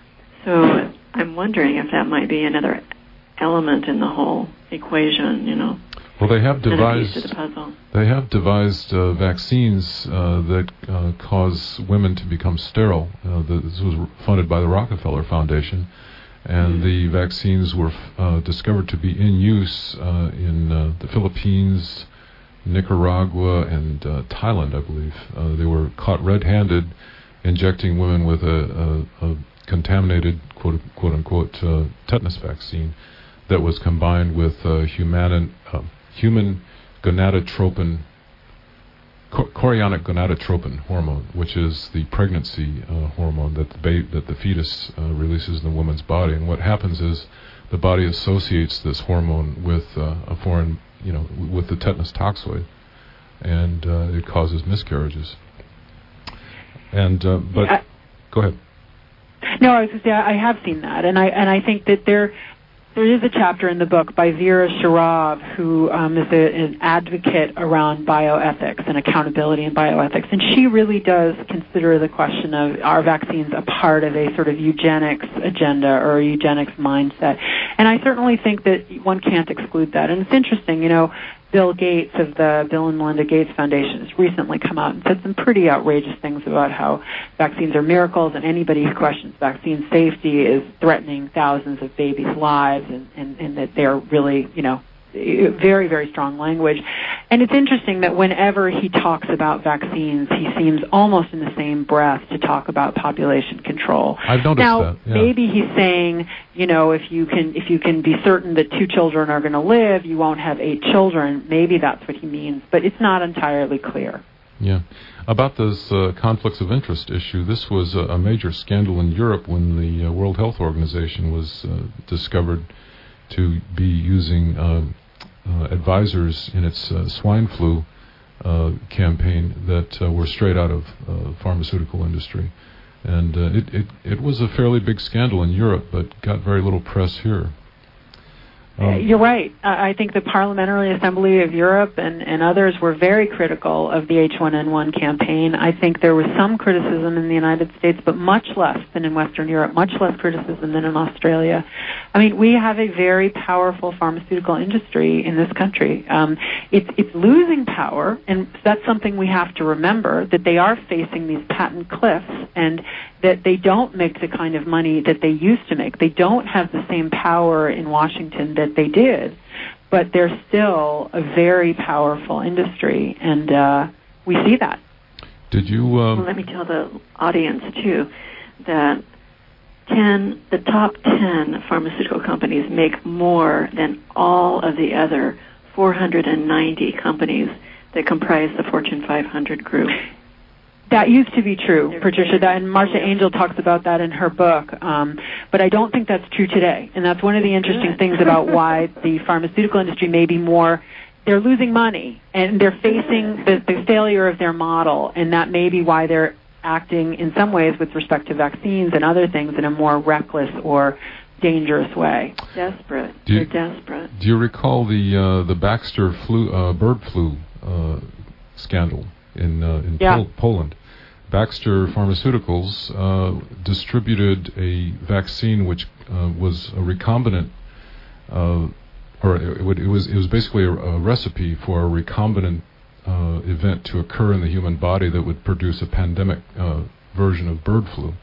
So I'm wondering if that might be another element in the whole equation, you know. Well, they have devised the they have devised uh, vaccines uh, that uh, cause women to become sterile. Uh, the, this was funded by the Rockefeller Foundation, and mm-hmm. the vaccines were uh, discovered to be in use uh, in uh, the Philippines, Nicaragua, and uh, Thailand, I believe. Uh, they were caught red-handed injecting women with a, a, a contaminated quote, quote unquote uh, tetanus vaccine that was combined with uh, human uh, human gonadotropin, chor- chorionic gonadotropin hormone, which is the pregnancy uh, hormone that the ba- that the fetus uh, releases in the woman's body. And what happens is the body associates this hormone with uh, a foreign, you know, with the tetanus toxoid, and uh, it causes miscarriages. And uh, but I, go ahead. No, I was going to say I have seen that, and I and I think that there. There is a chapter in the book by Vera Sharav, who um, is a, an advocate around bioethics and accountability in bioethics, and she really does consider the question of are vaccines a part of a sort of eugenics agenda or a eugenics mindset. And I certainly think that one can't exclude that. And it's interesting, you know, Bill Gates of the Bill and Melinda Gates Foundation has recently come out and said some pretty outrageous things about how vaccines are miracles, and anybody who questions vaccine safety is threatening thousands of babies' lives, and, and, and that they're really, you know, very, very strong language. And it's interesting that whenever he talks about vaccines, he seems almost in the same breath to talk about population control. I've noticed now, that. Yeah. Maybe he's saying, you know, if you can if you can be certain that two children are going to live, you won't have eight children. Maybe that's what he means, but it's not entirely clear. Yeah. About this uh, conflicts of interest issue, this was a, a major scandal in Europe when the uh, World Health Organization was uh, discovered to be using uh, uh, advisors in its uh, swine flu uh, campaign that uh, were straight out of uh, pharmaceutical industry. And uh, it, it, it was a fairly big scandal in Europe, but got very little press here. Um, You're right. Uh, I think the Parliamentary Assembly of Europe and, and others were very critical of the H one N one campaign. I think there was some criticism in the United States, but much less than in Western Europe, much less criticism than in Australia. I mean, we have a very powerful pharmaceutical industry in this country. Um, it's, it's losing power, and that's something we have to remember, that they are facing these patent cliffs, and that they don't make the kind of money that they used to make. They don't have the same power in Washington that they did, but they're still a very powerful industry, and uh, we see that. Did you... Um... Well, let me tell the audience, too, that ten, the top ten pharmaceutical companies make more than all of the other four hundred ninety companies that comprise the Fortune five hundred group. That used to be true, They're Patricia, that, and Marcia Angel talks about that in her book, um, but I don't think that's true today. And that's one of the interesting Good. things about why the pharmaceutical industry may be more, they're losing money, and they're facing the, the failure of their model, and that may be why they're acting in some ways with respect to vaccines and other things in a more reckless or dangerous way. Desperate. Do you, They're desperate. Do you recall the uh, the Baxter flu, uh, bird flu uh, scandal in uh, in yeah. Pol- Poland? Baxter Pharmaceuticals uh, distributed a vaccine which uh, was a recombinant, uh, or it, would, it was it was basically a, a recipe for a recombinant uh, event to occur in the human body that would produce a pandemic uh, version of bird flu.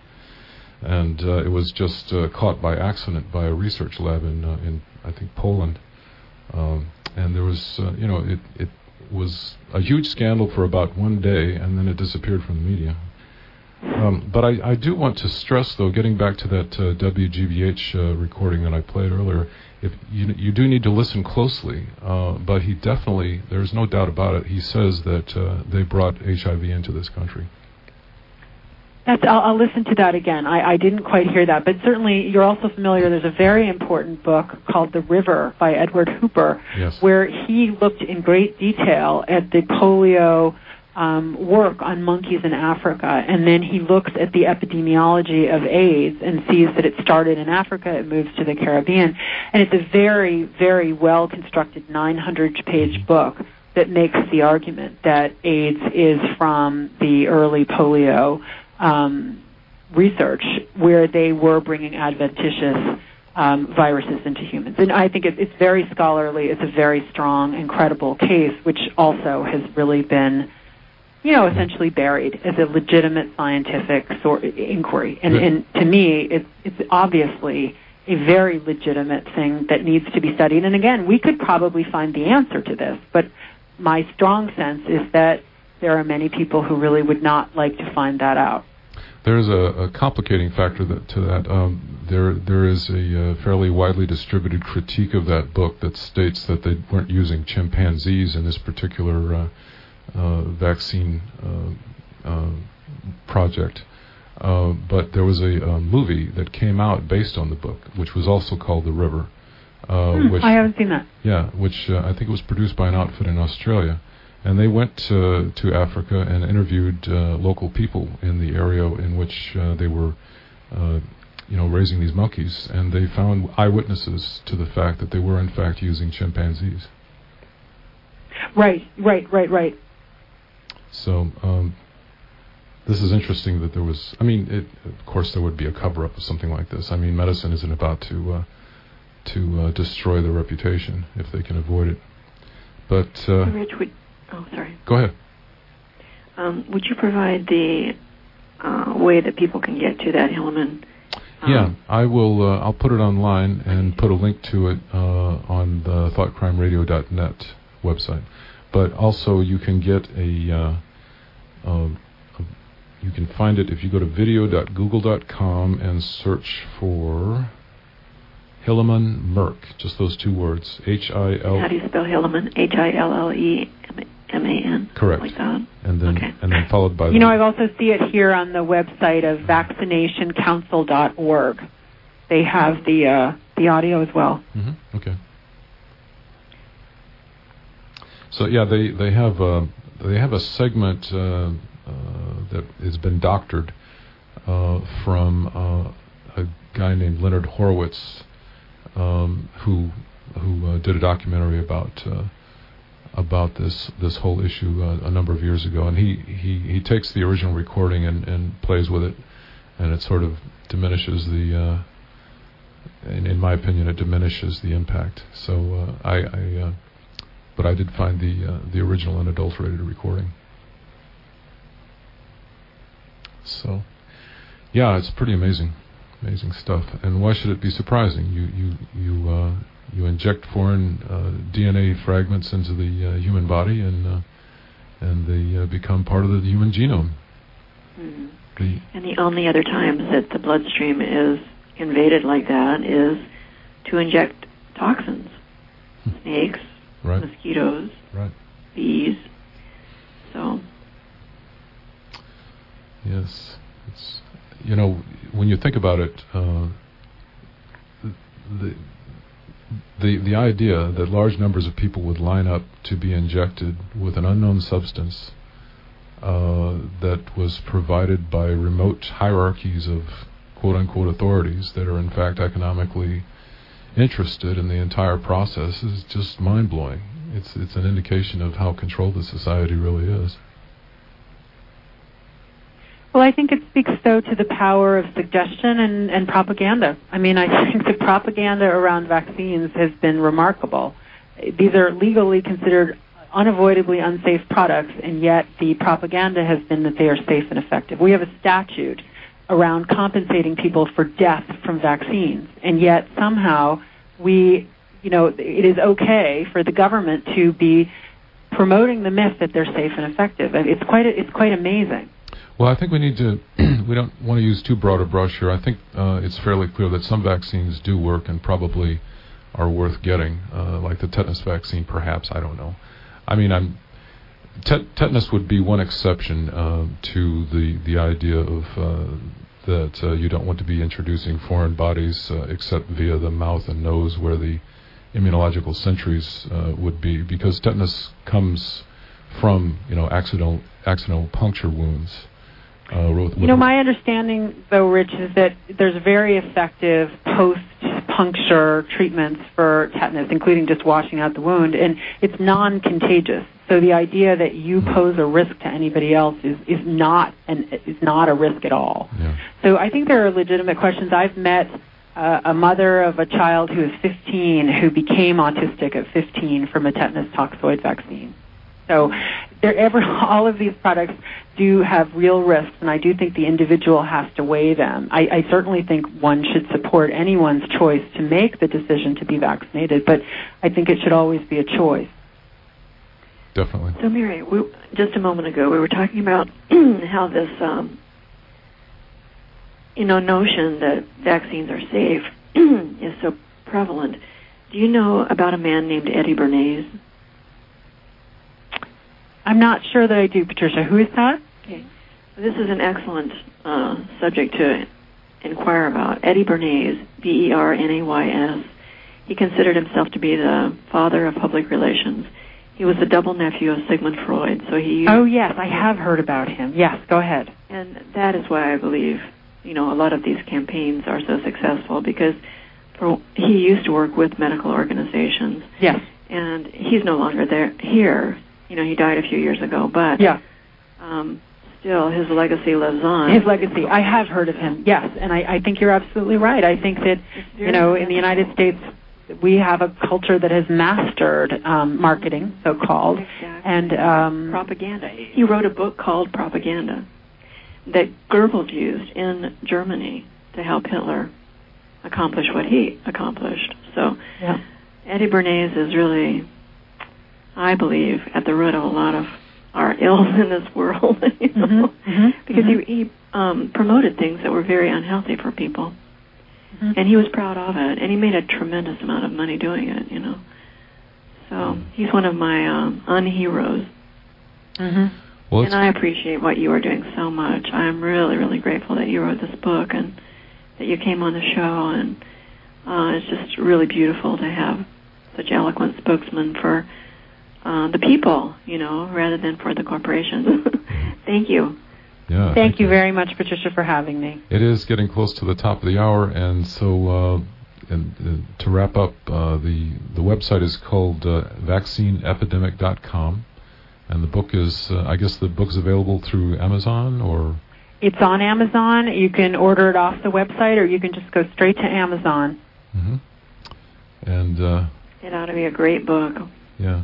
And uh, it was just uh, caught by accident by a research lab in, uh, in I think, Poland. Um, and there was, uh, you know, it, it was a huge scandal for about one day, and then it disappeared from the media. Um, but I, I do want to stress, though, getting back to that uh, W G B H uh, recording that I played earlier, if you, you do need to listen closely, uh, but he definitely, there's no doubt about it, he says that uh, they brought H I V into this country. That's, I'll, I'll listen to that again. I, I didn't quite hear that, but certainly you're also familiar. There's a very important book called The River by Edward Hooper, yes. where he looked in great detail at the polio um, work on monkeys in Africa, and then he looks at the epidemiology of AIDS and sees that it started in Africa, it moves to the Caribbean, and it's a very, very well-constructed nine hundred page book that makes the argument that AIDS is from the early polio Um, research where they were bringing adventitious um, viruses into humans. And I think it, it's very scholarly. It's a very strong and credible case, which also has really been, you know, essentially buried as a legitimate scientific sort inquiry. And, and to me, it's, it's obviously a very legitimate thing that needs to be studied. And again, we could probably find the answer to this, but my strong sense is that there are many people who really would not like to find that out. There's a, a complicating factor that, to that. Um, there, there is a uh, fairly widely distributed critique of that book that states that they weren't using chimpanzees in this particular uh, uh, vaccine uh, uh, project. Uh, but there was a, a movie that came out based on the book, which was also called The River. Uh, hmm, which, I haven't seen that. Yeah, which uh, I think was produced by an outfit in Australia. And they went uh, to Africa and interviewed uh, local people in the area in which uh, they were, uh, you know, raising these monkeys, and they found eyewitnesses to the fact that they were in fact using chimpanzees. Right, right, right, right. So um, this is interesting that there was. I mean, it, of course, there would be a cover-up of something like this. I mean, medicine isn't about to uh, to uh, destroy their reputation if they can avoid it. But uh, Rich, would Oh, sorry. Go ahead. Um, would you provide the uh, way that people can get to that Hilleman? Um, yeah, I will. Uh, I'll put it online and put a link to it uh, on the thought crime radio dot net website. But also, you can get a. Uh, uh, you can find it if you go to video dot google dot com and search for Hilleman Merck. Just those two words. H I L. How do you spell Hilleman? H I L L E M A N. Correct. Like that. And then, okay. and then followed by. You the know, I also see it here on the website of vaccination council dot org. They have the uh, the audio as well. Mm-hmm. Okay. So yeah, they they have uh, they have a segment uh, uh, that has been doctored uh, from uh, a guy named Leonard Horowitz, um, who who uh, did a documentary about uh, about this this whole issue uh, a number of years ago, and he, he, he takes the original recording and, and plays with it, and it sort of diminishes the. Uh, in, in my opinion, it diminishes the impact. So uh, I. I uh, But I did find the uh, the original unadulterated recording. So, yeah, it's pretty amazing, amazing stuff. And why should it be surprising? You you you uh, you inject foreign uh, D N A fragments into the uh, human body, and uh, and they uh, become part of the human genome. Mm-hmm. The and the only other times that the bloodstream is invaded like that is to inject toxins, snakes. Right. Mosquitoes, right. bees. So, Yes. It's, you know, when you think about it, uh, the, the the idea that large numbers of people would line up to be injected with an unknown substance uh, that was provided by remote hierarchies of quote-unquote authorities that are in fact economically interested in the entire process is just mind-blowing. It's it's an indication of how controlled the society really is. Well, I think it speaks, though, to the power of suggestion and, and propaganda. I mean, I think the propaganda around vaccines has been remarkable. These are legally considered unavoidably unsafe products, and yet the propaganda has been that they are safe and effective. We have a statute around compensating people for death from vaccines, and yet somehow we, you know, it is okay for the government to be promoting the myth that they're safe and effective. It's quite, a, it's quite amazing. Well, I think we need to, we don't want to use too broad a brush here. I think uh, it's fairly clear that some vaccines do work and probably are worth getting, uh, like the tetanus vaccine, perhaps, I don't know. I mean, I'm, tet- tetanus would be one exception uh, to the, the idea of uh, that uh, you don't want to be introducing foreign bodies uh, except via the mouth and nose where the immunological sentries uh, would be, because tetanus comes from, you know, accidental, accidental puncture wounds. Uh, you know, my understanding, though, Rich, is that there's very effective post-puncture treatments for tetanus, including just washing out the wound, and it's non-contagious. So the idea that you pose a risk to anybody else is, is not an, is not a risk at all. Yeah. So I think there are legitimate questions. I've met uh, a mother of a child who is fifteen who became autistic at fifteen from a tetanus toxoid vaccine. So ever, all of these products do have real risks, and I do think the individual has to weigh them. I, I certainly think one should support anyone's choice to make the decision to be vaccinated, but I think it should always be a choice. Definitely. So, Mary, we, just a moment ago, we were talking about how this, um, you know, notion that vaccines are safe is so prevalent. Do you know about a man named Eddie Bernays? I'm not sure that I do, Patricia. Who is that? Okay. This is an excellent uh, subject to inquire about. Eddie Bernays, B E R N A Y S. He considered himself to be the father of public relations. He was the double nephew of Sigmund Freud. So he. Oh yes, I have heard about him. Yes, go ahead. And that is why I believe, you know, a lot of these campaigns are so successful, because for, he used to work with medical organizations. Yes. And he's no longer there here. You know, he died a few years ago, but yeah. um, still his legacy lives on. His legacy. I have heard of him, yes, and I, I think you're absolutely right. I think that, you know, in the United States, we have a culture that has mastered um, marketing, so-called, exactly. and um, propaganda. He wrote a book called Propaganda that Goebbels used in Germany to help Hitler accomplish what he accomplished. So yeah. Eddie Bernays is really, I believe, at the root of a lot of our ills in this world, you know, mm-hmm, mm-hmm, because mm-hmm. he, he um, promoted things that were very unhealthy for people, mm-hmm. and he was proud of it, and he made a tremendous amount of money doing it, you know. So he's one of my um, unheroes, mm-hmm. well, and I appreciate what you are doing so much. I'm really, really grateful that you wrote this book and that you came on the show, and uh, it's just really beautiful to have such eloquent spokesmen for Uh, the people, you know, rather than for the corporations. Thank you. Yeah. Thank, thank you, you very much, Patricia, for having me. It is getting close to the top of the hour, and so uh, and, uh, to wrap up, uh, the the website is called uh, vaccine epidemic dot com, and the book is, uh, I guess, the book's available through Amazon, or it's on Amazon. You can order it off the website, or you can just go straight to Amazon. Mm-hmm. And uh, it ought to be a great book. Yeah.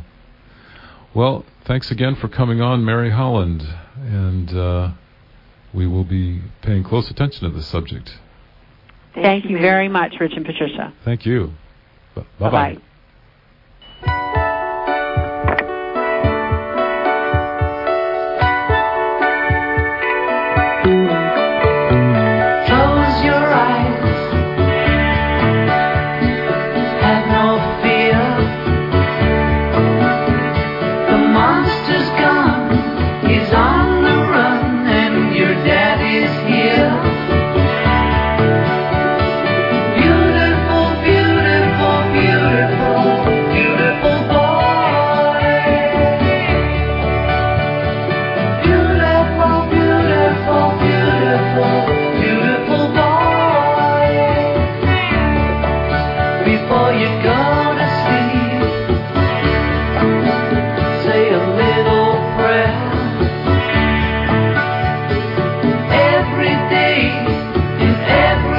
Well, thanks again for coming on, Mary Holland, and uh, we will be paying close attention to this subject. Thank, Thank you very much, Rich and Patricia. Thank you. B- bye-bye. Bye-bye.